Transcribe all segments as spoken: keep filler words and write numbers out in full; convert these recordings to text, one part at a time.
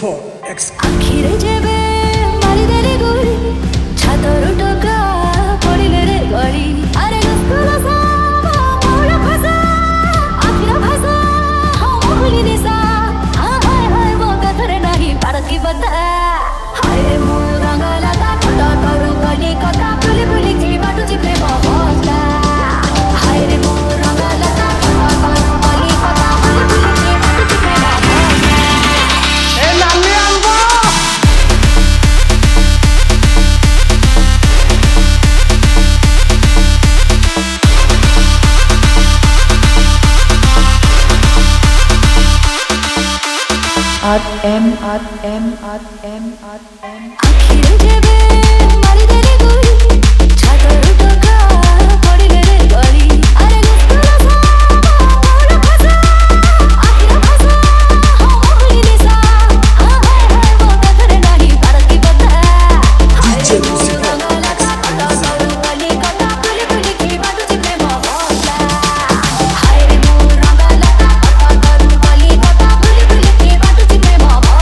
Lucifer X. आखिरे जेबे मारी देले गोली छातर टका पडिले रे गरी अरे गस्कुला सा मोरा भाषा आखिरा भाषा हम भूली दिशा हाय हाय हाय वो कथरे नाही पारकी बता हाय मो रंगला ता फटा करू गली कथा भूली भूली की बाटू चिपे बहला हाय रे मो रंगला ता फटा करू गली कथा भूली भूली की बाटू चिपे बहला ए नानी आंबो R M R M R M R M आखिरे जेबे मारी देले गोली छातर टका पडिले रे गरी अरे गस्कुला सा मोरा भाषा आखिरा भाषा हम भूली दिशा हाय हाय हाय वो कथरे नाही पारकी बता हाय D J Lucifer X. करू गली कथा भूली भूली की बाटू चिपे बहला हाय रे मो रंगला ता फटा करू गली कथा भूली भूली की बाटू चिपे बहला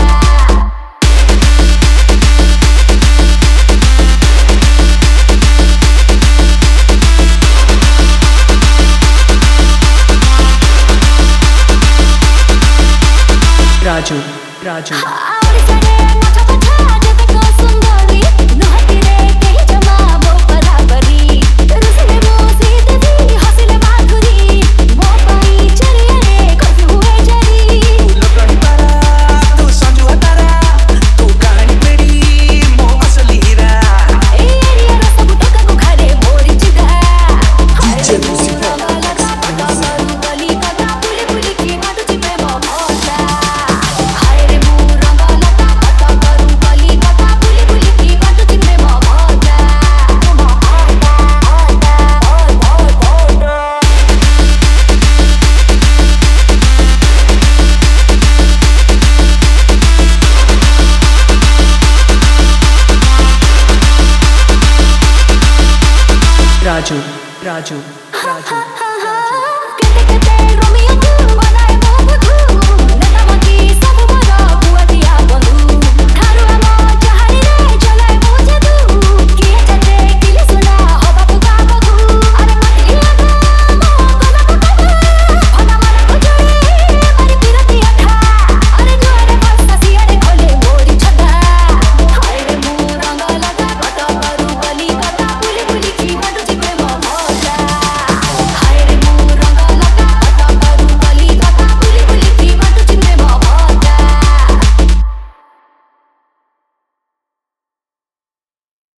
Raju Raju आउरी सने मछा पछा जते को सुंदरी नहती रे केही जमा बो बराबरी रुसले मो सीधी हसले माधुरी मो पाई चरिया रे कभी हुए जरी लोकणी तारा तू संजुआ तारा तू कहानी मेरी मो असली हीरा ए एरिया रो सब टका को खाले मोरी चिदा D J Lucifer X. गली कथा भूली भूली की बाटू चिपे बहला हाय रे मो रंगला ता फटा करू गली कथा भूली भूली की बाटू चिपे बहला Raju Raju Raju केते केते